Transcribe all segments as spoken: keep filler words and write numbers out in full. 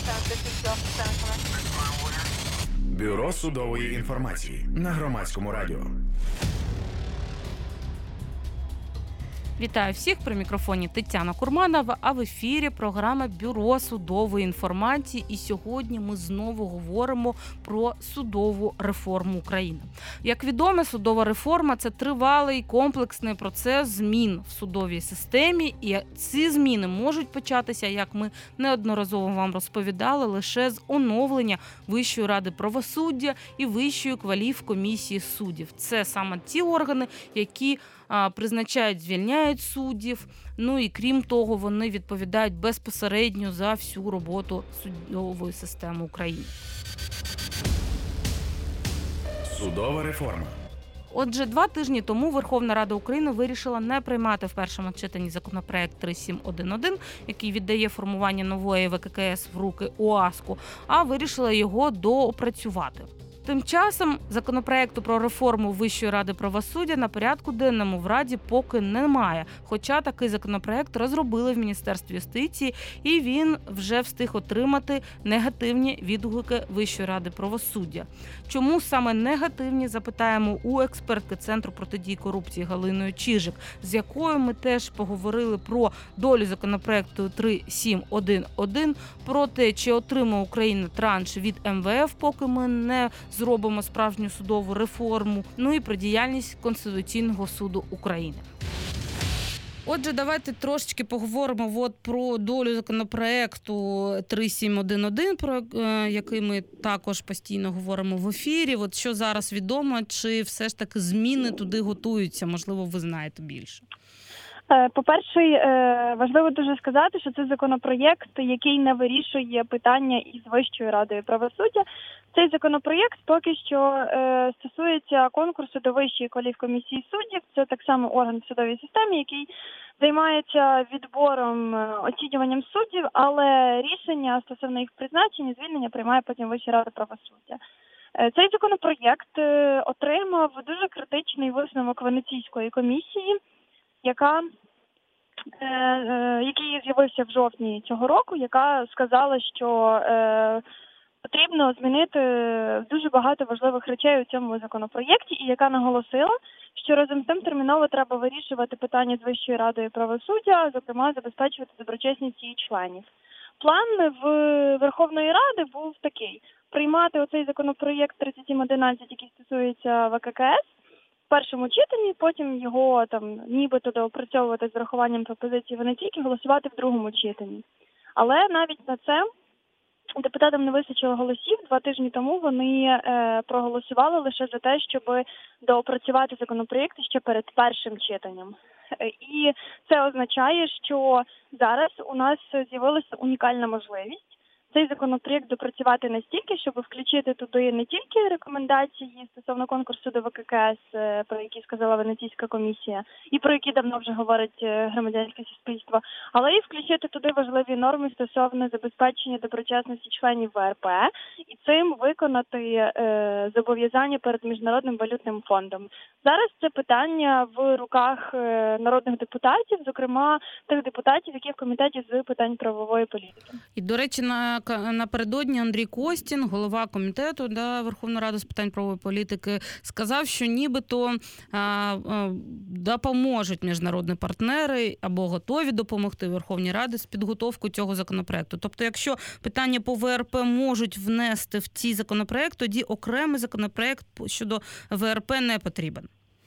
Бюро судової інформації на Громадському радіо. Вітаю всіх, при мікрофоні Тетяна Курманова, а в ефірі програма Бюро судової інформації. І сьогодні ми знову говоримо про судову реформу України. Як відомо, судова реформа – це тривалий комплексний процес змін в судовій системі. І ці зміни можуть початися, як ми неодноразово вам розповідали, лише з оновлення Вищої ради правосуддя і Вищої кваліфкомісії суддів. Це саме ті органи, які призначають, звільняють суддів, ну і крім того, вони відповідають безпосередньо за всю роботу судової системи України. Судова реформа. Отже, два тижні тому Верховна Рада України вирішила не приймати в першому читанні законопроект три сім один один, який віддає формування нової В К К С в руки ОАСКу, а вирішила його доопрацювати. Тим часом законопроекту про реформу Вищої ради правосуддя на порядку денному в Раді поки немає. Хоча такий законопроект розробили в Міністерстві юстиції, і він вже встиг отримати негативні відгуки Вищої ради правосуддя. Чому саме негативні, запитаємо у експертки Центру протидії корупції Галини Чижик, з якою ми теж поговорили про долю законопроекту три сім один один, про те, чи отримає Україна транш від М В Ф, поки ми не зробимо справжню судову реформу, ну і про діяльність Конституційного суду України. Отже, давайте трошечки поговоримо от про долю законопроекту три сім один один, про який ми також постійно говоримо в ефірі. От що зараз відомо, чи все ж таки зміни туди готуються? Можливо, ви знаєте більше. По-перше, важливо дуже сказати, що це законопроєкт, який не вирішує питання із Вищою радою правосуддя. Цей законопроєкт поки що стосується конкурсу до Вищої кваліфкомісії суддів. Це так само орган в судовій системі, який займається відбором, оцінюванням суддів, але рішення стосовно їх призначення, звільнення приймає потім Вища рада правосуддя. Цей законопроєкт отримав дуже критичний висновок Венеційської комісії, яка, е, е, який з'явився в жовтні цього року, яка сказала, що е, потрібно змінити дуже багато важливих речей у цьому законопроєкті, і яка наголосила, що разом з тим терміново треба вирішувати питання з Вищою радою правосуддя, зокрема забезпечувати доброчесність її членів. План в Верховної Ради був такий: приймати оцей законопроєкт тридцять сім одинадцять, який стосується В К К С, в першому читанні, потім його там нібито доопрацьовувати з врахуванням пропозицій Венеційки, голосувати в другому читанні. Але навіть на це депутатам не вистачило голосів. Два тижні тому вони е, проголосували лише за те, щоб доопрацювати законопроєкт ще перед першим читанням. Е, і це означає, що зараз у нас з'явилася унікальна можливість цей законопроєкт допрацювати настільки, щоб включити туди не тільки рекомендації стосовно конкурсу до В К К С, про які сказала Венеційська комісія, і про які давно вже говорить громадянське суспільство, але і включити туди важливі норми стосовно забезпечення доброчесності членів В Р П, і цим виконати е, зобов'язання перед Міжнародним валютним фондом. Зараз це питання в руках е, народних депутатів, зокрема тих депутатів, які в комітеті з питань правової політики. І, до речі, на напередодні Андрій Костін, голова комітету да, Верховної Ради з питань правової політики, сказав, що нібито а, а, допоможуть міжнародні партнери або готові допомогти Верховній Раді з підготовкою цього законопроекту. Тобто, якщо питання по В Р П можуть внести в цей законопроект, тоді окремий законопроект щодо В Р П не потрібен.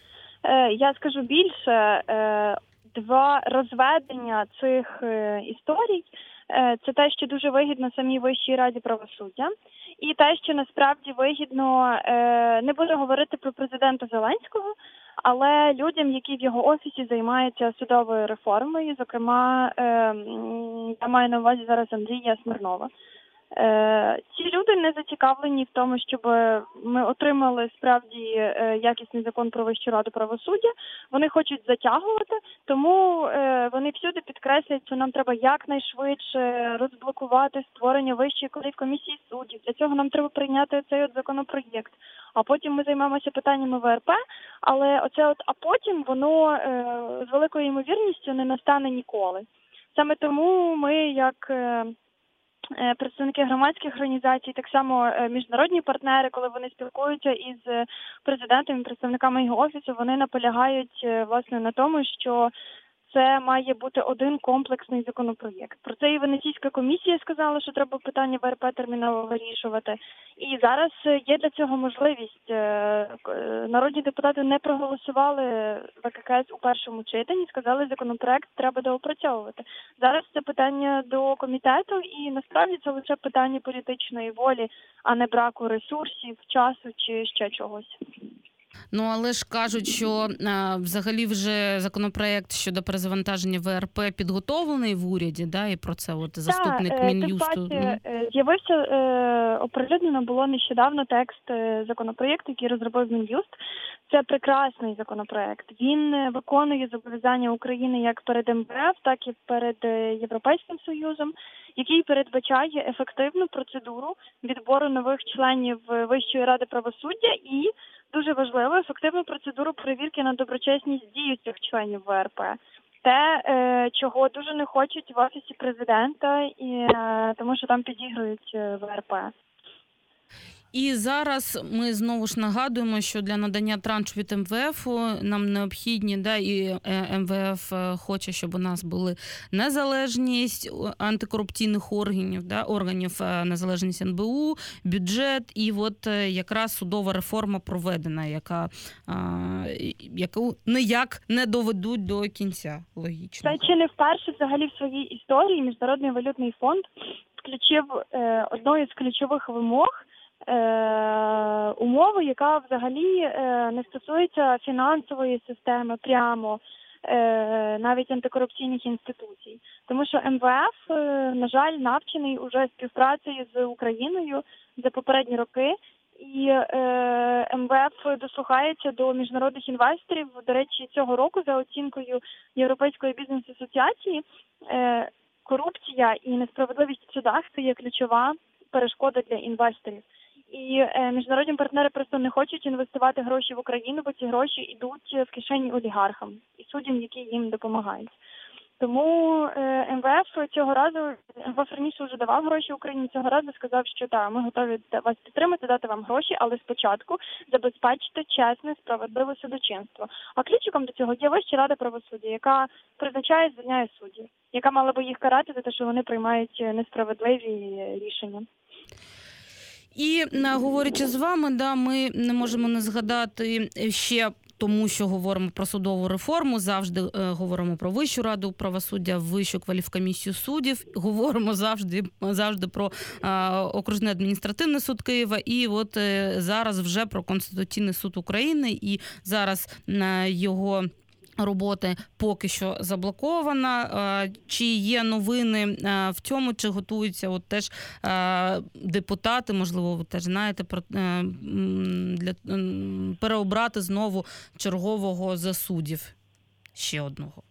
Е, я скажу більше. Е, два розведення цих е, історій – це те, що дуже вигідно самій Вищій раді правосуддя, і те, що насправді вигідно, не буду говорити про президента Зеленського, але людям, які в його офісі займаються судовою реформою, зокрема, я маю на увазі зараз Андрія Смирнова. Ці люди не зацікавлені в тому, щоб ми отримали справді якісний закон про Вищу раду правосуддя. Вони хочуть затягувати, тому вони всюди підкреслюють, що нам треба якнайшвидше розблокувати створення Вищої кваліфкомісії суддів. Для цього нам треба прийняти цей от законопроєкт. А потім ми займемося питаннями В Р П, але оце от а потім воно з великою ймовірністю не настане ніколи. Саме тому ми, як представники громадських організацій, так само міжнародні партнери, коли вони спілкуються із президентом і представниками його офісу, вони наполягають, власне, на тому, що це має бути один комплексний законопроєкт. Про це і Венеційська комісія сказала, що треба питання В Р П терміново вирішувати. І зараз є для цього можливість. Народні депутати не проголосували В К К С у першому читанні, сказали, законопроєкт треба доопрацьовувати. Зараз це питання до комітету, і насправді це лише питання політичної волі, а не браку ресурсів, часу чи ще чогось. Ну, але ж кажуть, що а, взагалі вже законопроект щодо перезавантаження В Р П підготовлений в уряді, да, і про це от заступник да, Мін'юсту. Тим паче, з'явився, е, оприлюднено було нещодавно текст законопроєкту, який розробив Мін'юст. Це прекрасний законопроект. Він виконує зобов'язання України як перед М В Ф, так і перед Європейським Союзом, який передбачає ефективну процедуру відбору нових членів Вищої ради правосуддя і, дуже важливо, ефективну процедуру перевірки на доброчесність діючих членів В Р П. Те, е, чого дуже не хочуть в Офісі Президента, і, е, тому що там підігрують В Р П. І зараз ми знову ж нагадуємо, що для надання траншу від М В Ф нам необхідні, да, і М В Ф хоче, щоб у нас були незалежність антикорупційних органів, да, органів, незалежність Н Б У, бюджет, і от якраз судова реформа проведена, яка, яку ніяк не доведуть до кінця, логічно. Це чи не вперше взагалі в своїй історії Міжнародний валютний фонд включив е, одною з ключових вимог Е, умови, яка взагалі е, не стосується фінансової системи прямо, е, навіть антикорупційних інституцій. Тому що М В Ф, е, на жаль, навчений уже співпрацею з Україною за попередні роки, і е, М В Ф дослухається до міжнародних інвесторів. До речі, цього року за оцінкою Європейської бізнес-асоціації е, корупція і несправедливість в судах – це є ключова перешкода для інвесторів. І е, міжнародні партнери просто не хочуть інвестувати гроші в Україну, бо ці гроші йдуть в кишені олігархам і суддям, які їм допомагають. Тому е, М В Ф цього разу, М В Ф раніше вже давав гроші Україні, цього разу сказав, що так, ми готові вас підтримати, дати вам гроші, але спочатку забезпечити чесне, справедливе судочинство. А ключиком до цього є Вища рада правосуддя, яка призначає і звільняє суддів, яка мала би їх карати за те, що вони приймають несправедливі рішення. І, говорячи з вами, да, ми не можемо не згадати ще, тому що говоримо про судову реформу, завжди е, говоримо про Вищу раду правосуддя, Вищу кваліфкомісію суддів, говоримо завжди, завжди про е, окружний адміністративний суд Києва, і от е, зараз вже про Конституційний суд України, і зараз е, його роботи поки що заблокована. Чи є новини в цьому, чи готуються от теж депутати, можливо, ви теж знаєте, для переобрати знову чергового за суддів, ще одного?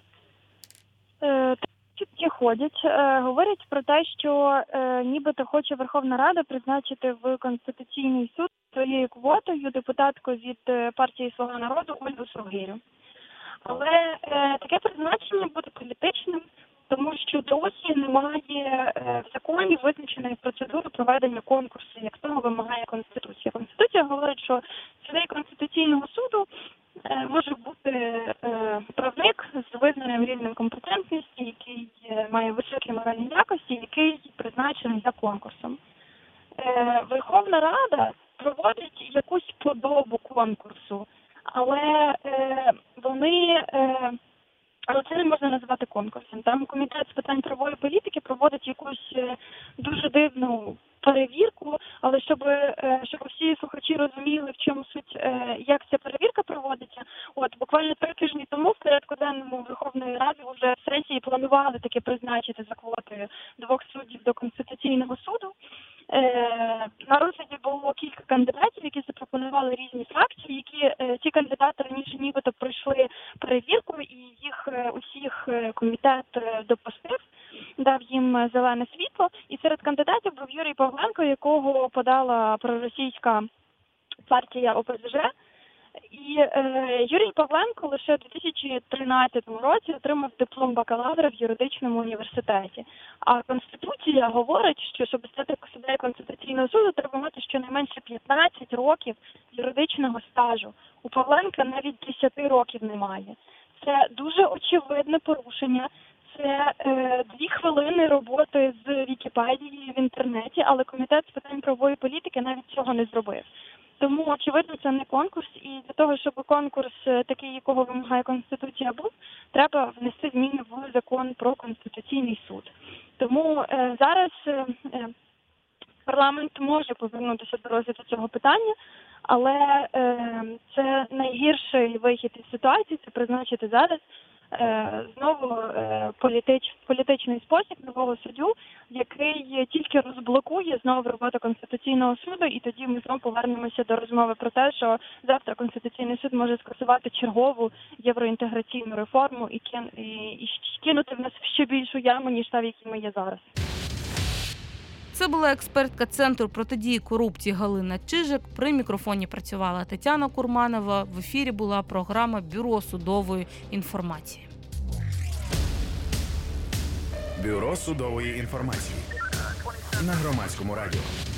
Чутки ходять. Говорять про те, що нібито хоче Верховна Рада призначити в Конституційний суд своєю квотою депутатку від партії «Слуга народу» Ольгу Совгирю. Але е, таке призначення буде політичним, тому що досі немає е, в законі визначеної процедури проведення конкурсу, як того вимагає Конституція. Конституція говорить, що суддею Конституційного суду е, може бути е, правник з визнаним рівнем компетентності, який е, має високі моральні якості, який призначений за конкурсом. Е, Верховна Рада проводить якусь подобу конкурсу, але е, вони, е, але це не можна називати конкурсом. Там комітет з питань правової політики проводить якусь е, дуже дивну перевірку, але щоб, е, щоб всі слухачі розуміли, в чому суть, е, як ця перевірка проводиться. От буквально три тижні тому в порядку денному Верховної Ради вже в сесії планували таки призначити за квотою двох суддів до Конституційного суду. Е, на розгляді було кілька кандидатів, які запропонували різні фракції, які е, ці кандидати раніше нібито пройшли перевірку, і їх е, усіх е, комітет е, допустив, дав їм зелене світло. І серед кандидатів був Юрій Павленко, якого подала проросійська партія О Пе Зе Же. І І е, Юрій Павленко лише у дві тисячі тринадцятому році отримав диплом бакалавра в юридичному університеті. А Конституція говорить, що щоб стати суддею Конституційного суду, треба мати щонайменше п'ятнадцять років юридичного стажу. У Павленка навіть десять років немає. Це дуже очевидне порушення. Це е, дві хвилини роботи з Вікіпедії в інтернеті, але Комітет з питань правової політики навіть цього не зробив. Тому, очевидно, це не конкурс, і для того, щоб конкурс такий, якого вимагає Конституція, був, треба внести зміни в закон про Конституційний суд. Тому е, зараз е, парламент може повернутися до розгляду цього питання, але е, це найгірший вихід із ситуації, це призначити зараз е, знову е, політич, політичний спосіб нового суддю, який тільки розблокує знову роботу Конституційного суду, і тоді ми знову повернемося до розмови про те, що завтра Конституційний суд може скасувати чергову євроінтеграційну реформу і, кин, і, і кинути в нас в ще більшу яму, ніж та, в якій ми є зараз. Це була експертка Центру протидії корупції Галина Чижик. При мікрофоні працювала Тетяна Курманова. В ефірі була програма «Бюро судової інформації». Бюро судової інформації на Громадському радіо.